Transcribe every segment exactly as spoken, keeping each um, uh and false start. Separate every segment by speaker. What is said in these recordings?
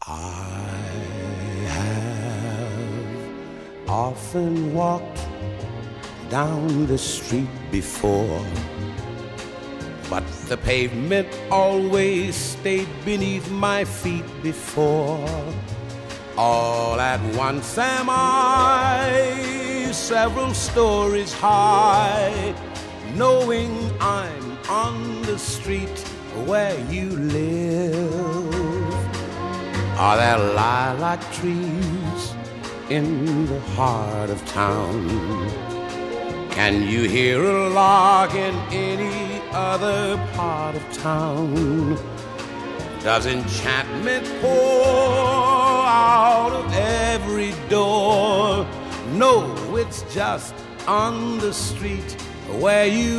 Speaker 1: I have often walked down the street before, but the pavement always stayed beneath my feet before. All at once am I several stories high, knowing I'm on the street where you live. Are there lilac trees in the heart of town? Can you hear a lark in any other part of town? Does enchantment pour out of every door? No, it's just on the street where you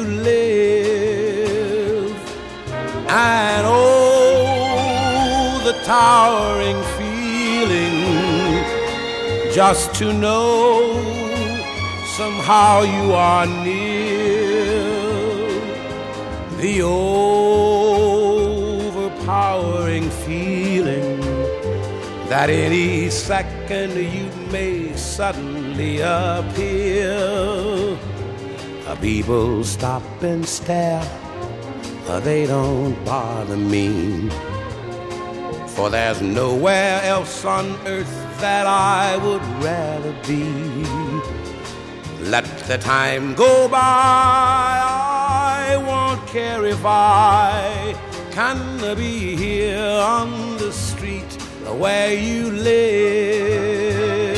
Speaker 1: live. And oh, the towering feeling just to know somehow you are near. The overpowering feeling that any second you may suddenly appear. People stop and stare, they don't bother me, for there's nowhere else on earth that I would rather be. Let the time go by, I won't care if I can be here on the street where you live.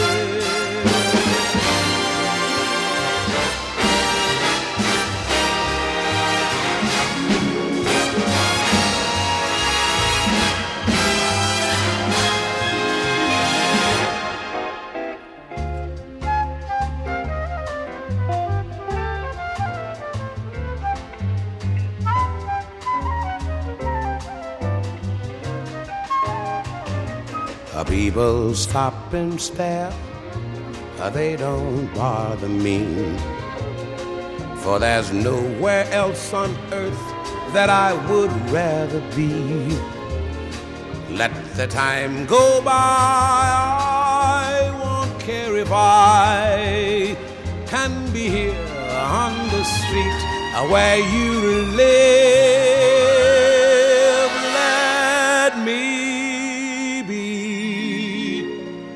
Speaker 1: People stop and stare, they don't bother me, for there's nowhere else on earth that I would rather be. Let the time go by, I won't care if I can be here on the street where you live. Let me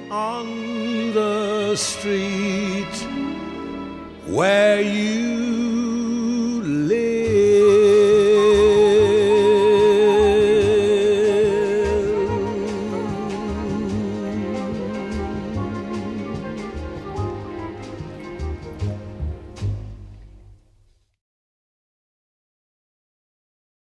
Speaker 1: on the street where you